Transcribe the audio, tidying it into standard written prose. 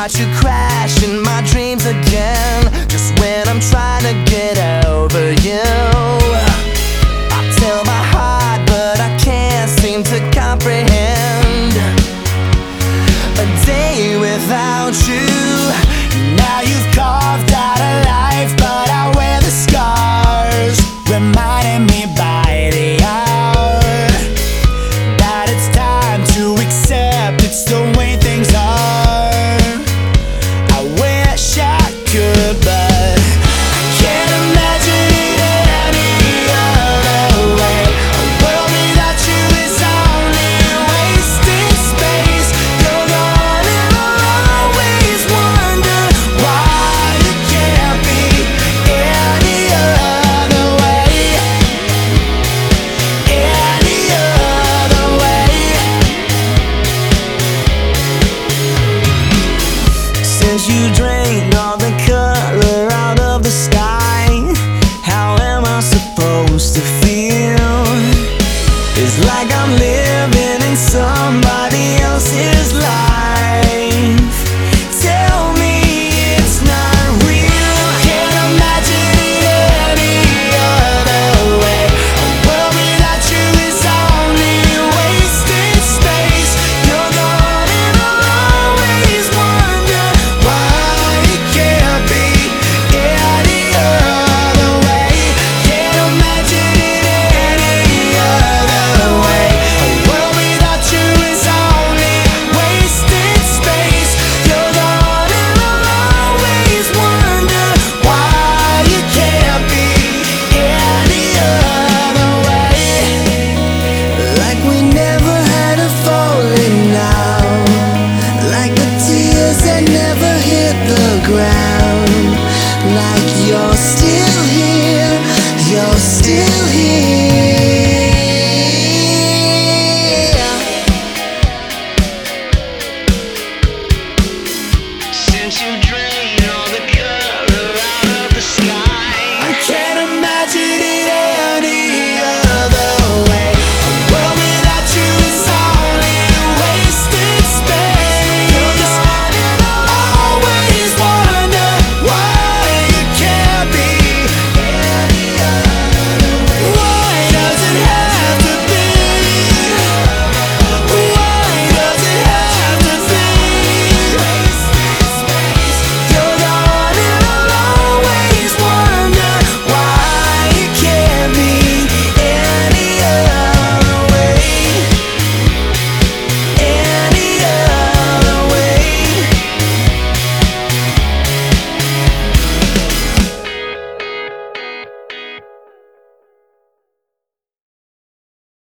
watch you crash in my dreams again, just when I'm trying to get over you. I tell my heart, but I can't seem to comprehend a day without you. Now you've carved out a life, but I wear the scars, reminding me by the hour that it's time to accept it's the way things are. I wish I could, but I can't imagine it any other way. A world without you is only wasted space. You're gone and I'll always wonder why it can't be any other way. Any other way. Since you drained all the color out of the sky, how am I supposed to feel? It's like I'm living in somebody else's life. Tell me it's not real. Can't imagine it any other way. A world without you is only wasted space. You're gone and I'll always wonder why it can't be any other way. Can't imagine it any other way. A world without you is only wasted space. You're gone and I'll always wonder why it can't be any other way. Like we never had a falling out, like the tears that never hit the ground. Like you're still here, you're still here. Since you dreamt